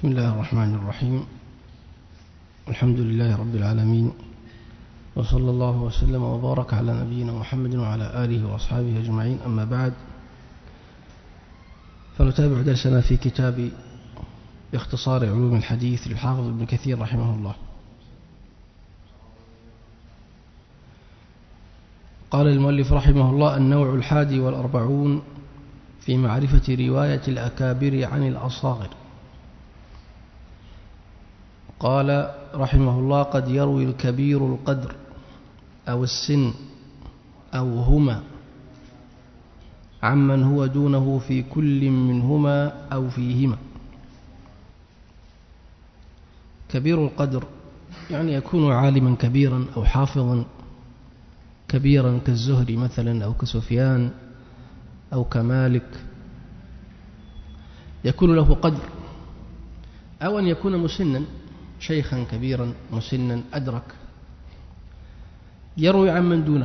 بسم الله الرحمن الرحيم. الحمد لله رب العالمين، وصلى الله وسلم وبارك على نبينا محمد وعلى آله وأصحابه أجمعين. أما بعد، فنتابع درسنا في كتاب اختصار علوم الحديث للحافظ ابن كثير رحمه الله. قال المؤلف رحمه الله: النوع 41 في معرفة رواية الأكابر عن الأصاغر. قال رحمه الله: قد يروي الكبير القدر أو السن أو هما عمن هو دونه في كل منهما أو فيهما. كبير القدر يعني يكون عالما كبيرا أو حافظا كبيرا كالزهري مثلا أو كسفيان أو كمالك، يكون له قدر، أو أن يكون مسنا شيخا كبيرا مسنا أدرك يروي عمن دونه،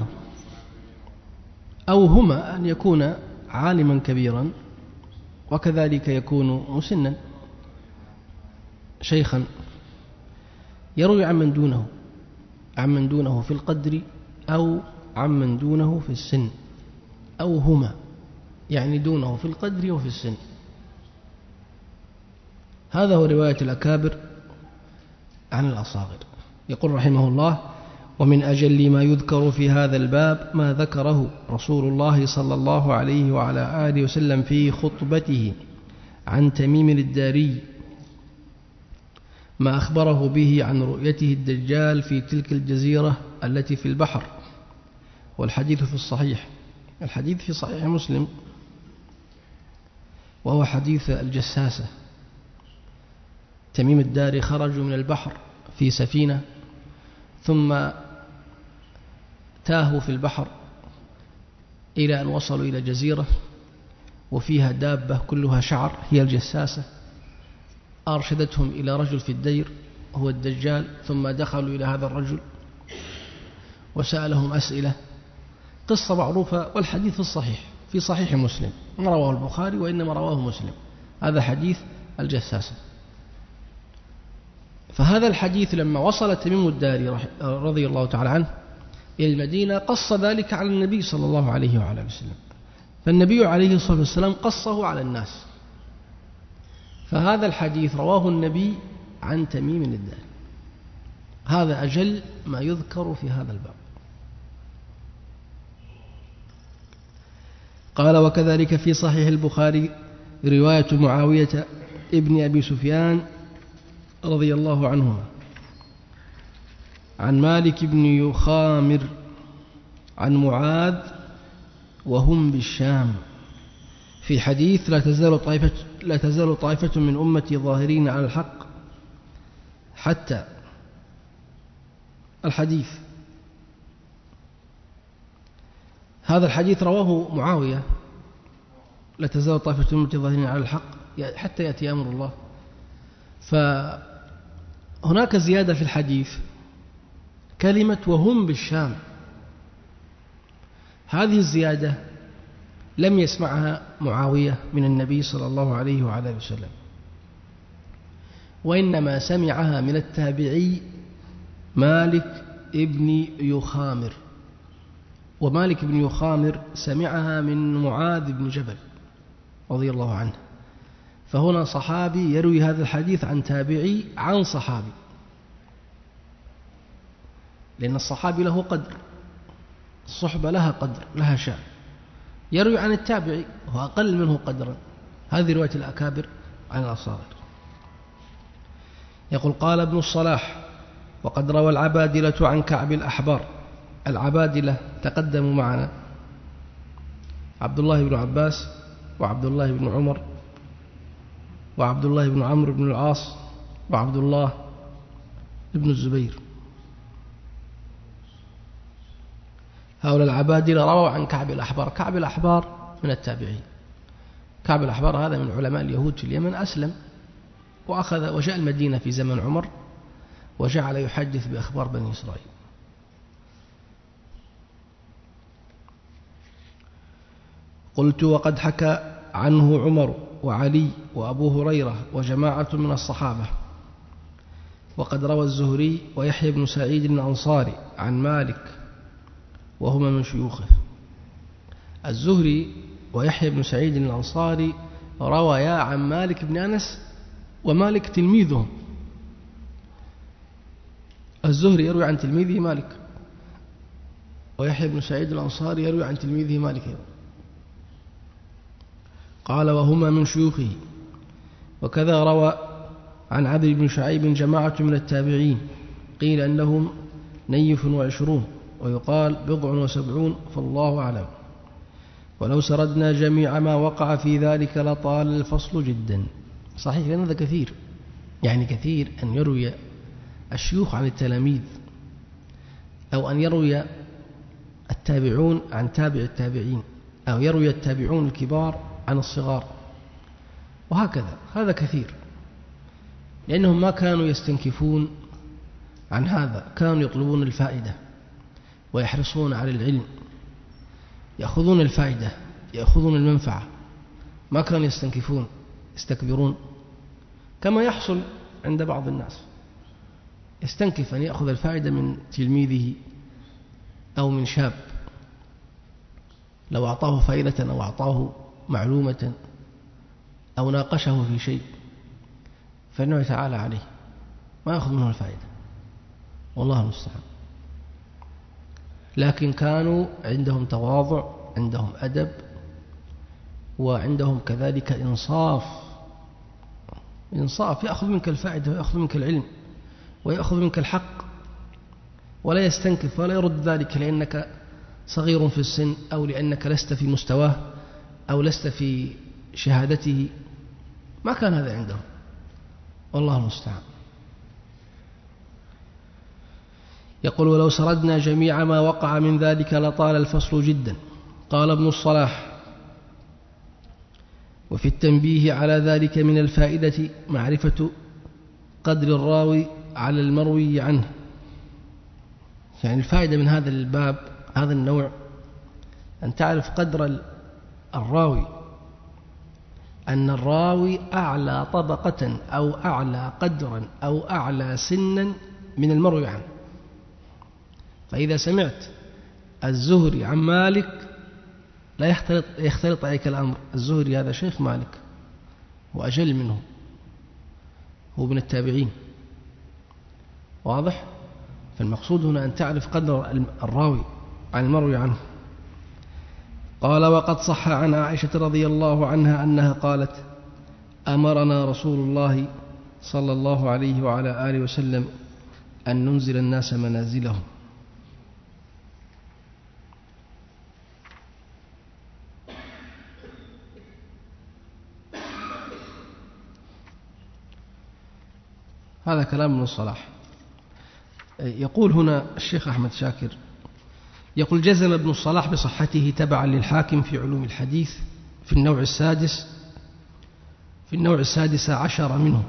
أو هما أن يكون عالما كبيرا وكذلك يكون مسنا شيخا يروي عمن دونه في القدر أو عمن دونه في السن، أو هما يعني دونه في القدر وفي السن. هذا هو رواية الأكابر عن الأصاغر. يقول رحمه الله: ومن أجل ما يذكر في هذا الباب ما ذكره رسول الله صلى الله عليه وعلى آله وسلم في خطبته عن تميم الداري، ما أخبره به عن رؤيته الدجال في تلك الجزيرة التي في البحر. والحديث في الصحيح، الحديث في صحيح مسلم، وهو حديث الجساسة. تميم الداري خرجوا من البحر في سفينة، ثم تاهوا في البحر إلى أن وصلوا إلى جزيرة وفيها دابة كلها شعر هي الجساسة، أرشدتهم إلى رجل في الدير هو الدجال، ثم دخلوا إلى هذا الرجل وسألهم أسئلة. قصة معروفة، والحديث في الصحيح في صحيح مسلم، ما رواه البخاري وإنما رواه مسلم. هذا حديث الجساسة. فهذا الحديث لما وصل تميم الداري رضي الله تعالى عنه إلى المدينة قص ذلك على النبي صلى الله عليه وعلى وسلم، فالنبي عليه الصلاة والسلام قصه على الناس. فهذا الحديث رواه النبي عن تميم الداري. هذا أجل ما يذكر في هذا الباب. قال: وكذلك في صحيح البخاري رواية معاوية ابن أبي سفيان رضي الله عنهما عن مالك بن يخامر عن معاذ وهم بالشام في حديث: لا تزال طائفة من أمتي ظاهرين على الحق حتى الحديث. هذا الحديث رواه معاوية: لا تزال طائفة من أمتي ظاهرين على الحق حتى يأتي أمر الله. فهناك زيادة في الحديث، كلمة وهم بالشام. هذه الزيادة لم يسمعها معاوية من النبي صلى الله عليه وعلى وسلم، وإنما سمعها من التابعي مالك ابن يخامر، ومالك بن يخامر سمعها من معاذ بن جبل رضي الله عنه. فهنا صحابي يروي هذا الحديث عن تابعي عن صحابي، لأن الصحابي له قدر، الصحبة لها قدر لها شأن. يروي عن التابعي وهو أقل منه قدرا. هذه رواية الأكابر عن الأصاغر. يقول: قال ابن الصلاح: وقد روى العبادلة عن كعب الأحبار. العبادلة تقدموا معنا: عبد الله بن عباس وعبد الله بن عمر وعبد الله بن عمرو بن العاص وعبد الله بن الزبير. هؤلاء العبادلة رووا عن كعب الأحبار. كعب الأحبار من التابعين. كعب الأحبار هذا من علماء اليهود في اليمن، أسلم وجاء المدينة في زمن عمر وجعل يحدث بأخبار بني إسرائيل. قلت: وقد حكى عنه عمر وعلي وأبو هريرة وجماعة من الصحابة. وقد روى الزهري ويحيى بن سعيد الأنصاري عن مالك وهما من شيوخه. الزهري ويحيى بن سعيد الأنصاري روايا عن مالك بن أنس، ومالك تلميذهم. الزهري يروي عن تلميذه مالك، ويحيى بن سعيد الأنصاري يروي عن تلميذه مالك. قال وهما من شيوخه. وكذا روى عن عبد بن شعيب جماعة من التابعين، قيل أنهم 29 ويقال 70 فالله أعلم. ولو سردنا جميع ما وقع في ذلك لطال الفصل جدا. صحيح، لأن هذا كثير، يعني كثير أن يروي الشيوخ عن التلاميذ، أو أن يروي التابعون عن تابع التابعين، أو يروي التابعون الكبار عن الصغار، وهكذا. هذا كثير، لأنهم ما كانوا يستنكفون عن هذا، كانوا يطلبون الفائدة ويحرصون على العلم، يأخذون الفائدة، يأخذون المنفعة، ما كانوا يستنكفون يستكبرون كما يحصل عند بعض الناس، يستنكف أن يأخذ الفائدة من تلميذه أو من شاب لو أعطاه فائدة أو أعطاه معلومة أو ناقشه في شيء فإنه يتعالى عليه، ما يأخذ منه الفائدة، والله المستعان. لكن كانوا عندهم تواضع، عندهم أدب، وعندهم كذلك إنصاف، يأخذ منك الفائدة ويأخذ منك العلم ويأخذ منك الحق، ولا يستنكف ولا يرد ذلك لأنك صغير في السن، أو لأنك لست في مستواه، أو لست في شهادته. ما كان هذا عندهم، والله المستعان. يقول ولو سردنا جميع ما وقع من ذلك لطال الفصل جدا. قال ابن الصلاح وفي التنبيه على ذلك من الفائدة معرفة قدر الراوي على المروي عنه. يعني الفائدة من هذا الباب، هذا النوع، أن تعرف قدر الراوي، أن الراوي أعلى طبقة أو أعلى قدرا أو أعلى سنا من المروي عنه. فإذا سمعت الزهري عن مالك لا يختلط عليك الأمر، الزهري هذا شيخ مالك وأجل منه، هو من التابعين، واضح؟ فالمقصود هنا أن تعرف قدر الراوي عن المروي عنه. قال وقد صح عن عائشة رضي الله عنها أنها قالت أمرنا رسول الله صلى الله عليه وعلى آله وسلم أن ننزل الناس منازلهم. هذا كلام ابن الصلاح. يقول هنا الشيخ أحمد شاكر، يقول جزم ابن الصلاح بصحته تبعا للحاكم في علوم الحديث في النوع السادس عشر منه.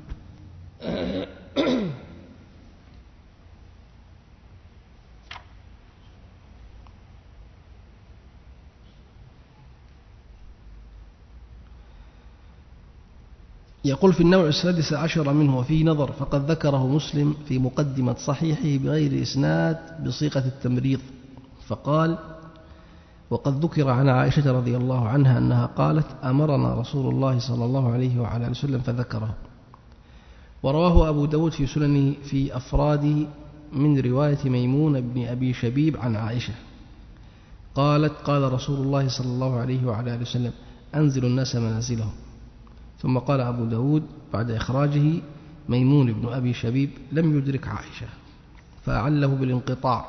يقول في النوع السادس عشر منه وفيه نظر، فقد ذكره مسلم في مقدمة صحيحه بغير إسناد بصيغة التمريض، فقال وقد ذكر عن عائشة رضي الله عنها أنها قالت أمرنا رسول الله صلى الله عليه وعلى آله وسلم فذكره. ورواه أبو داود في سننه في أفراده من رواية ميمون بن أبي شبيب عن عائشة قالت قال رسول الله صلى الله عليه وعلى آله وسلم أنزل الناس منازلهم. ثم قال أبو داود بعد إخراجه ميمون بن أبي شبيب لم يدرك عائشة فأعله بالانقطاع.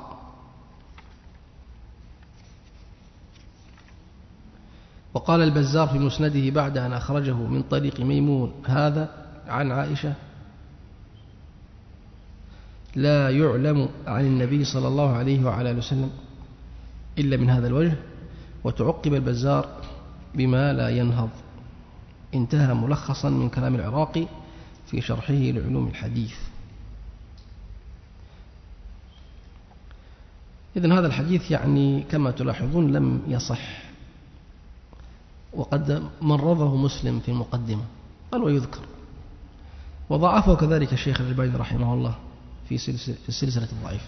وقال البزار في مسنده بعد أن أخرجه من طريق ميمون هذا عن عائشة لا يعلم عن النبي صلى الله عليه وعلى آله وسلم إلا من هذا الوجه. وتعقب البزار بما لا ينهض. انتهى ملخصا من كلام العراقي في شرحه لعلوم الحديث. إذن هذا الحديث يعني كما تلاحظون لم يصح، وقد مرضه مسلم في المقدمة، قال ويذكر، وضعفه كذلك الشيخ الألباني رحمه الله في السلسلة الضعيفة.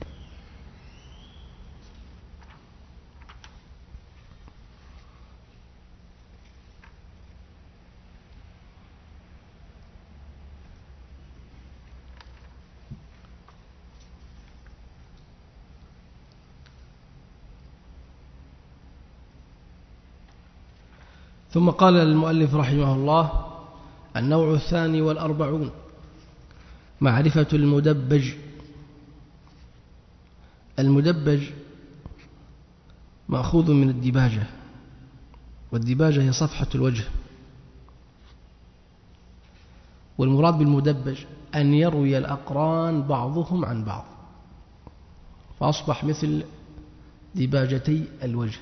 ثم قال المؤلف رحمه الله: النوع 42 معرفة المدبج. المدبج مأخوذ من الدباجة، والدباجة هي صفحة الوجه، والمراد بالمدبج أن يروي الأقران بعضهم عن بعض، فأصبح مثل دباجتي الوجه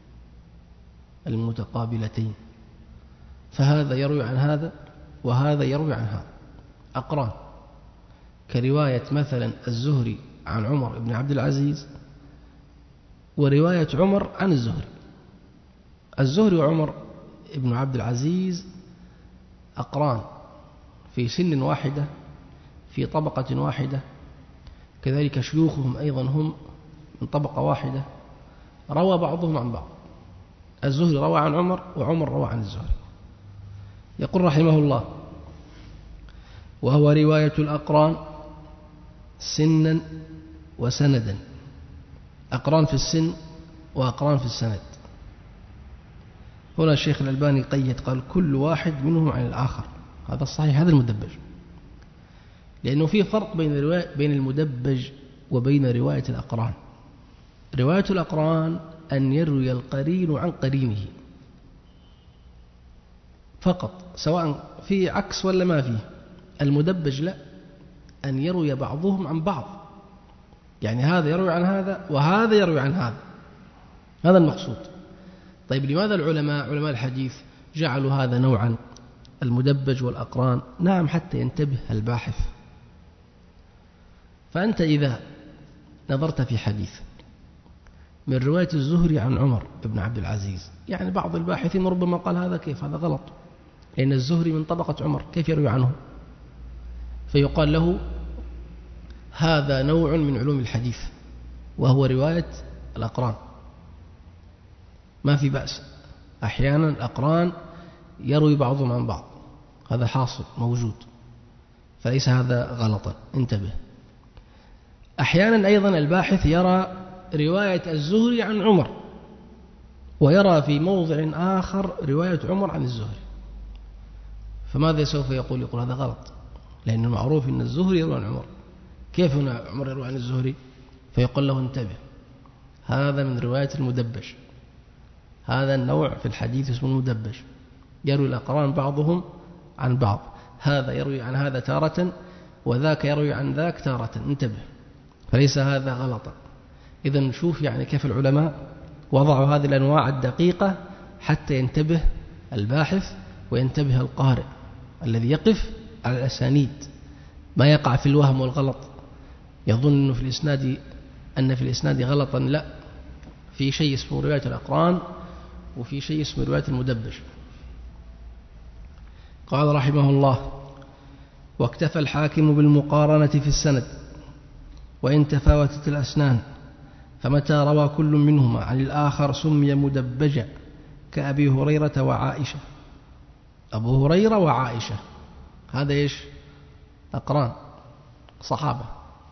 المتقابلتين، فهذا يروي عن هذا وهذا يروي عن هذا، أقران، كرواية مثلا الزهري عن عمر بن عبد العزيز ورواية عمر عن الزهري. الزهري وعمر بن عبد العزيز أقران في سن واحدة في طبقة واحدة، كذلك شيوخهم أيضا هم من طبقة واحدة، روى بعضهم عن بعض، الزهري روى عن عمر وعمر روى عن الزهري. يقول رحمه الله: وهو رواية الأقران سنا وسندا، أقران في السن وأقران في السند. هنا الشيخ الألباني قيد، قال كل واحد منهم عن الآخر، هذا الصحيح، هذا المدبج، لأنه في فرق بين المدبج وبين رواية الأقران. رواية الأقران أن يروي القرين عن قرينه فقط، سواء في عكس ولا ما فيه. المدبج لا، أن يروي بعضهم عن بعض، يعني هذا يروي عن هذا وهذا يروي عن هذا، هذا المقصود. طيب لماذا علماء الحديث جعلوا هذا نوعا، المدبج والأقران؟ نعم، حتى ينتبه الباحث. فأنت إذا نظرت في حديث من رواية الزهري عن عمر بن عبد العزيز، يعني بعض الباحثين ربما قال هذا كيف، هذا غلط، لأن الزهري من طبقة عمر، كيف يروي عنه؟ فيقال له هذا نوع من علوم الحديث وهو رواية الأقران، ما في بأس، أحيانا الأقران يروي بعضهم عن بعض، هذا حاصل موجود، فليس هذا غلطا، انتبه. أحيانا أيضا الباحث يرى رواية الزهري عن عمر ويرى في موضع آخر رواية عمر عن الزهري، فماذا سوف يقول؟ يقول هذا غلط، لأنه معروف أن الزهري يروي عن عمر، كيف هنا عمر يروي عن الزهري؟ فيقول له انتبه، هذا من رواية المدبج، هذا النوع في الحديث اسمه المدبج، يروي الأقران بعضهم عن بعض، هذا يروي عن هذا تارة وذاك يروي عن ذاك تارة، انتبه، فليس هذا غلطا. إذا نشوف يعني كيف العلماء وضعوا هذه الأنواع الدقيقة حتى ينتبه الباحث وينتبه القارئ الذي يقف على الأسانيد، ما يقع في الوهم والغلط، يظن أن في الإسناد غلطا، لا، في شيء اسمه رواية الأقران وفي شيء اسمه رواية المدبج. قال رحمه الله: واكتفى الحاكم بالمقارنة في السند وإن تفاوتت الأسنان، فمتى روى كل منهما عن الآخر سمي مدبجا، كأبي هريرة وعائشة. أبو هريرة وعائشة هذا إيش؟ أقران، صحابة،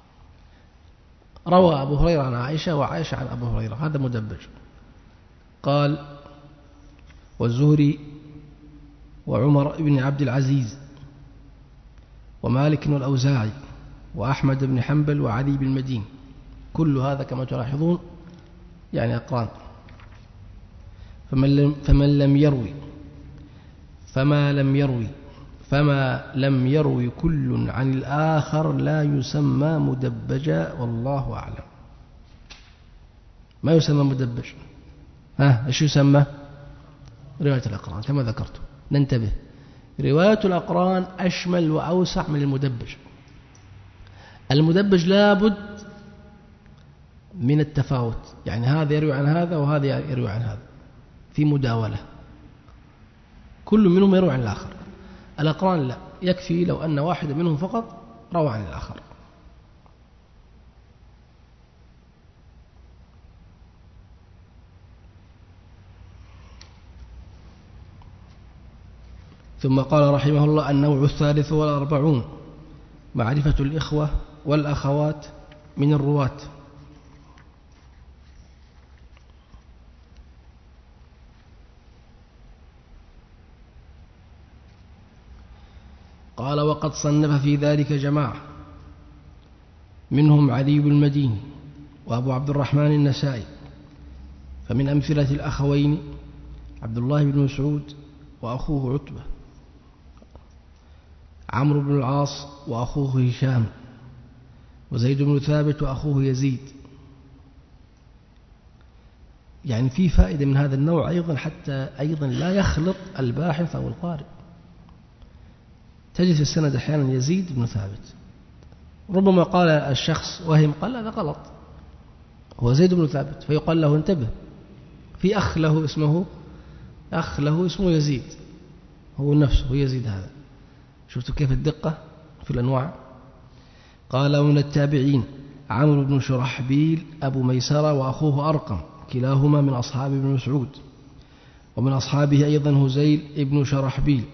روى أبو هريرة عن عائشة وعائشة عن أبو هريرة، هذا مدبج. قال: والزهري وعمر بن عبد العزيز ومالك والأوزاعي وأحمد بن حنبل وعلي بن المدين، كل هذا كما تلاحظون يعني أقران. فما لم يروي كل عن الآخر لا يسمى مدبجا، والله أعلم. ما يسمى مدبج، إيش يسمى؟ رواية الأقران كما ذكرت. ننتبه، رواية الأقران أشمل وأوسع من المدبج. المدبج لابد من التفاوت، يعني هذا يروي عن هذا وهذا يروي عن هذا، في مداولة، كل منهم يروي عن الآخر. الأقران لا، يكفي لو أن واحد منهم فقط روى عن الآخر. ثم قال رحمه الله: النوع الثالث والأربعون معرفة الإخوة والأخوات من الرواة. قال: وقد صنف في ذلك جماعة، منهم علي بن المديني وأبو عبد الرحمن النسائي. فمن أمثلة الأخوين عبد الله بن مسعود وأخوه عتبة، عمرو بن العاص وأخوه هشام، وزيد بن ثابت وأخوه يزيد. يعني في فائدة من هذا النوع أيضا، حتى أيضا لا يخلط الباحث أو القارئ. تجد في السند أحيانا يزيد بن ثابت، ربما قال الشخص وهم قال هذا غلط، هو زيد بن ثابت، فيقال له انتبه، في أخ له اسمه يزيد، هو نفسه هو يزيد هذا. شفتوا كيف الدقة في الأنواع؟ قال: ومن التابعين عمرو بن شرحبيل أبو ميسرة وأخوه أرقم، كلاهما من أصحاب ابن مسعود. ومن أصحابه أيضا هزيل ابن شرحبيل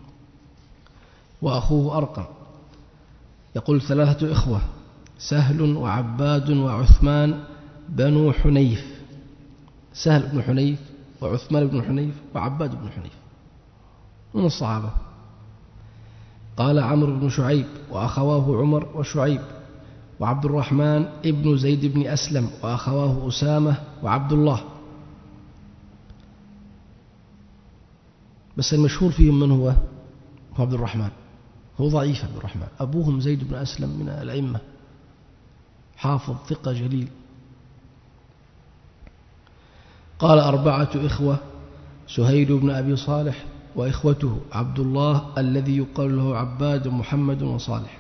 وأخوه أرقم. يقول: ثلاثة إخوة: سهل وعباد وعثمان بنو حنيف. سهل بن حنيف وعثمان بن حنيف وعباد بن حنيف من الصحابة. قال: عمرو بن شعيب وأخواه عمر وشعيب، وعبد الرحمن ابن زيد بن أسلم وأخواه أسامة وعبد الله. بس المشهور فيهم من هو عبد الرحمن، هو ضعيف عبد الرحمن. أبوهم زيد بن أسلم من الأئمة، حافظ ثقة جليل. قال: أربعة إخوة: سهيل بن أبي صالح وإخوته عبد الله الذي يقال له عباد ومحمد وصالح.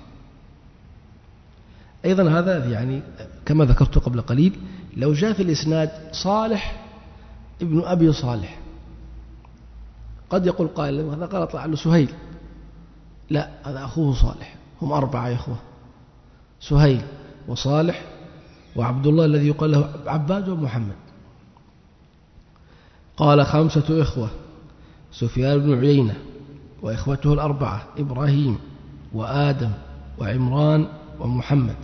أيضا هذا يعني كما ذكرت قبل قليل، لو جاء في الإسناد صالح ابن أبي صالح قد يقول قائل هذا غلط لعله سهيل، لا، هذا أخوه صالح. هم أربعة إخوة: سهيل وصالح وعبد الله الذي يقال له عباد ومحمد. قال: خمسة إخوة: سفيان بن عيينة وإخوته الأربعة إبراهيم وآدم وعمران ومحمد.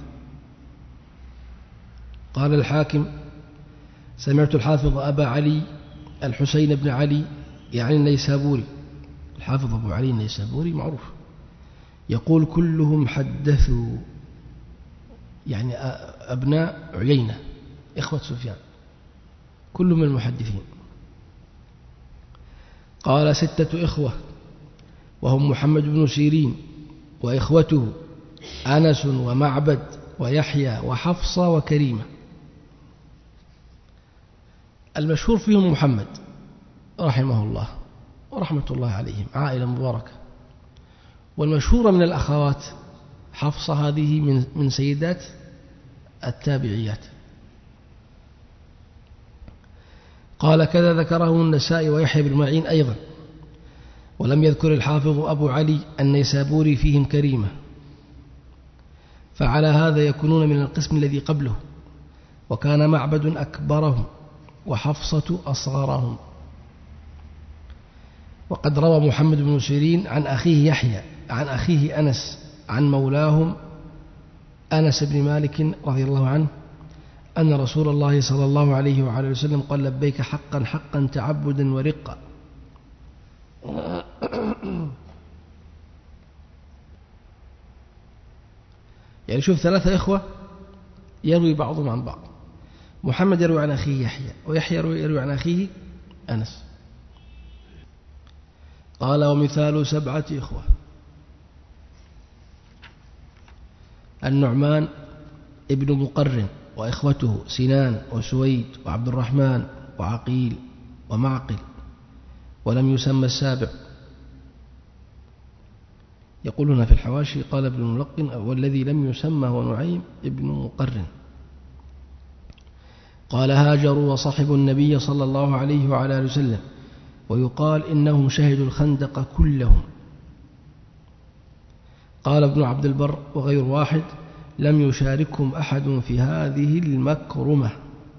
قال الحاكم: سمعت الحافظ أبا علي الحسين بن علي يعني النيسابوري، الحافظ أبو علي النيسابوري معروف، يقول: كلهم حدثوا، يعني أبناء عيينة إخوة سفيان كلهم من المحدثين. قال: ستة إخوة، وهم محمد بن سيرين وإخوته أنس ومعبد ويحيى وحفصة وكريمة. المشهور فيهم محمد رحمه الله ورحمة الله عليهم، عائلة مباركة. والمشهورة من الأخوات حفصة، هذه من سيدات التابعيات. قال: كذا ذكره النسائي ويحيى بن معين أيضا، ولم يذكر الحافظ أبو علي النيسابوري فيهم كريمة، فعلى هذا يكونون من القسم الذي قبله، وكان معبد أكبرهم وحفصة أصغرهم. وقد روى محمد بن سيرين عن أخيه يحيى عن أخيه أنس عن مولاهم أنس بن مالك رضي الله عنه أن رسول الله صلى الله عليه وعلى وسلم قال: لبيك حقا حقا تعبدا ورقا. يعني شوف، ثلاثة إخوة يروي بعضهم عن بعض. محمد يروي عن أخيه يحيى، ويحيى يروي عن أخيه أنس. قال: ومثال 7 إخوة: النعمان ابن مقرن وإخوته سنان وسويد وعبد الرحمن وعقيل ومعقل، ولم يسمى السابع. يقولون في الحواشي قال ابن الملقن: والذي لم يسمى هو نعيم ابن مقرن. قال: هاجروا وصحبوا النبي صلى الله عليه وعلى آله وسلم ويقال إنهم شهدوا الخندق كلهم. قال ابن عبد البر وغير واحد: لم يشاركهم أحد في هذه المكرمة.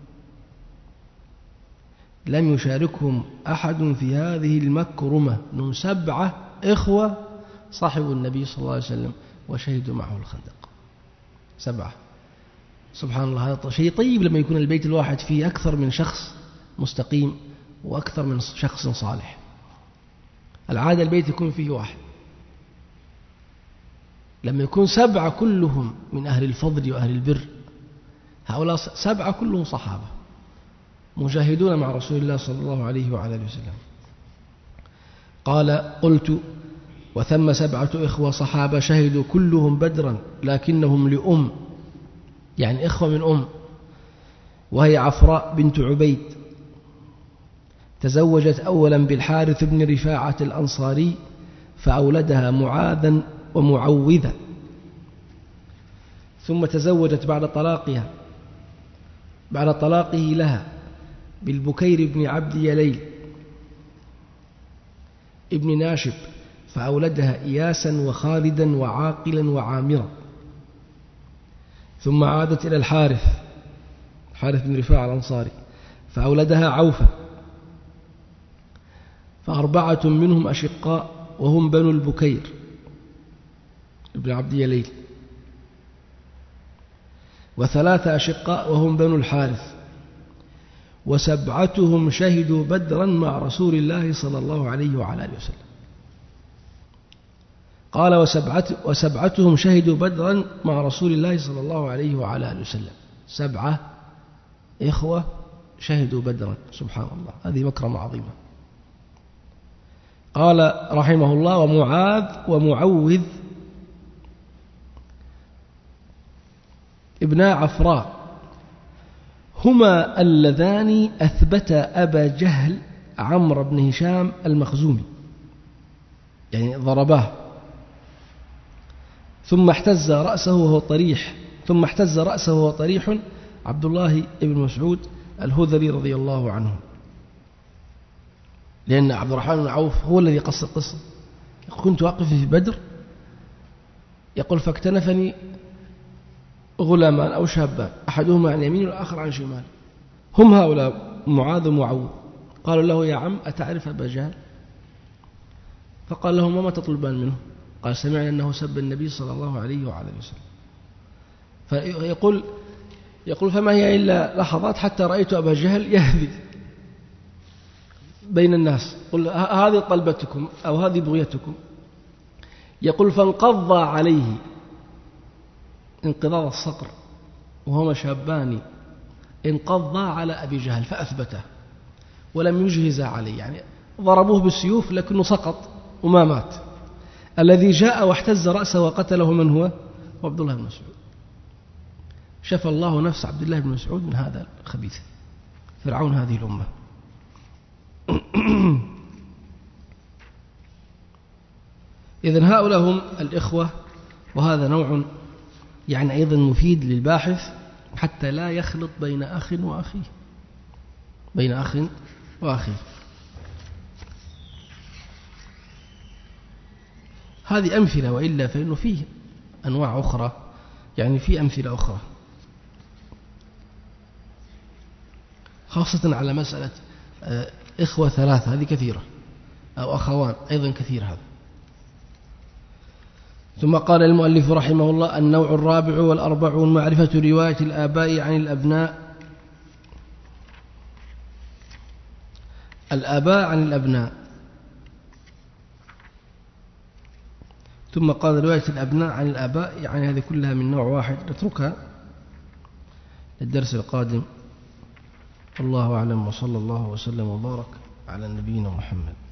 لم يشاركهم أحد في هذه المكرمة، هم 7 إخوة صاحبوا النبي صلى الله عليه وسلم وشهدوا معه الخندق. 7. سبحان الله، هذا شيء طيب لما يكون البيت الواحد فيه أكثر من شخص مستقيم وأكثر من شخص صالح. العادة البيت يكون فيه واحد، لما يكون 7 كلهم من أهل الفضل وأهل البر، هؤلاء 7 كلهم صحابة مجاهدون مع رسول الله صلى الله عليه وعلى آله وسلم. قال: قلت: وثم 7 إخوة صحابة شهدوا كلهم بدرا لكنهم لأم، يعني إخوة من أم، وهي عفراء بنت عبيد، تزوجت أولا بالحارث بن رفاعة الأنصاري فأولدها معاذا ومعوذا، ثم تزوجت بعد طلاقه لها بالبكير بن عبد يليل ابن ناشب فأولدها إياسا وخالدا وعاقلا وعامرا، ثم عادت إلى الحارث بن رفاعة الأنصاري فأولدها عوفا، ف4 منهم أشقاء وهم بنو البكير ابن عبد يليل، و3 أشقاء وهم بنو الحارث، و7 شهدوا بدرا مع رسول الله صلى الله عليه وعلى آله وسلم. قال: و7 شهدوا بدرا مع رسول الله صلى الله عليه وعلى آله وسلم. 7 إخوة شهدوا بدرا، سبحان الله، هذه مكرمة عظيمة. قال رحمه الله: ومعاذ ومعوذ ابنا عفراء هما اللذان أثبتا أبا جهل عمرو بن هشام المخزومي، يعني ضرباه، ثم احتز رأسه وهو طريح عبد الله بن مسعود الهذلي رضي الله عنه، لأن عبد الرحمن بن عوف هو الذي قص القصة. كنت واقف في بدر، يقول: فاكتنفني غلامان أو شابان، أحدهما عن يمين والآخر عن شمال، هم هؤلاء معاذ ومعوذ. قالوا له: يا عم أتعرف أبا جهل؟ فقال لهم: وما تطلبان منه؟ قال: سمعنا أنه سب النبي صلى الله عليه وعلى وسلم. فيقول: فما هي إلا لحظات حتى رأيت أبا جهل يهذي بين الناس، قل: هذه طلبتكم أو هذه بغيتكم. يقول: فانقض عليه انقضاض الصقر وهما شابان، انقض على أبي جهل فأثبته ولم يجهز عليه، يعني ضربوه بالسيوف لكنه سقط وما مات. الذي جاء واحتز رأسه وقتله من هو؟ عبد الله بن مسعود. شفى الله نفس عبد الله بن مسعود من هذا الخبيث فرعون هذه الأمة. إذن هؤلاء هم الإخوة، وهذا نوع يعني أيضا مفيد للباحث حتى لا يخلط بين أخ وأخيه. هذه أمثلة، وإلا فإنه فيه أنواع أخرى، يعني في أمثلة أخرى خاصة على مسألة إخوة 3، هذه كثيرة، أو أخوان أيضا كثير هذا. ثم قال المؤلف رحمه الله: النوع 44 معرفة رواية الآباء عن الأبناء. ثم قال: رواية الأبناء عن الآباء، يعني هذه كلها من نوع واحد، نتركها للدرس القادم. الله أعلم، وصلى الله وسلم وبارك على نبينا محمد.